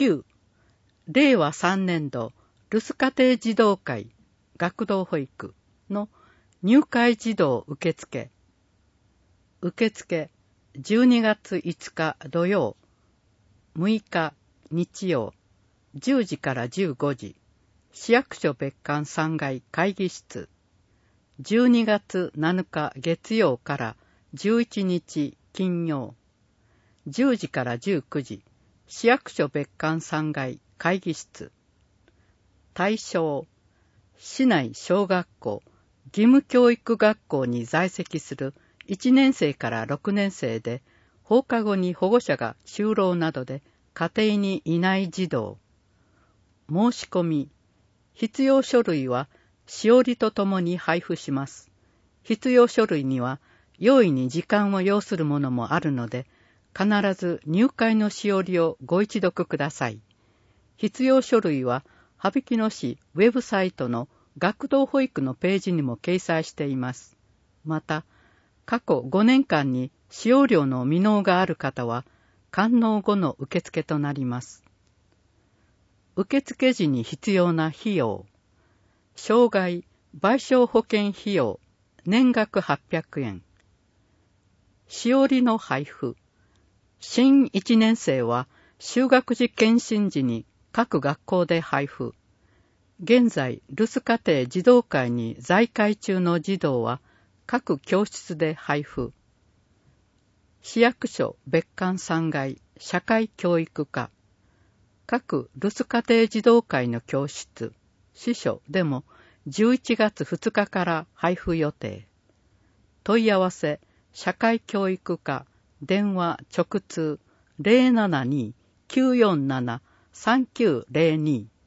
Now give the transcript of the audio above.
9、令和3年度留守家庭児童会学童保育の入会児童受付。受付12月5日土曜、6日日曜、10時から15時、市役所別館3階会議室。12月7日月曜から11日金曜、10時から19時、市役所別館3階会議室。対象、市内小学校、義務教育学校に在籍する1年生から6年生で、放課後に保護者が就労などで家庭にいない児童。申し込み、必要書類はしおりとともに配布します。必要書類には用意に時間を要するものもあるので、必ず入会のしおりをご一読ください。必要書類は、羽曳野市ウェブサイトの学童保育のページにも掲載しています。また、過去5年間に使用料の未納がある方は、完納後の受付となります。受付時に必要な費用。障害賠償保険費用、年額800円。しおりの配布。新1年生は、就学時検診時に各学校で配布。現在、留守家庭児童会に在会中の児童は、各教室で配布。市役所別館3階社会教育課。各留守家庭児童会の教室、司書でも11月2日から配布予定。問い合わせ、社会教育課、電話直通 072-947-3902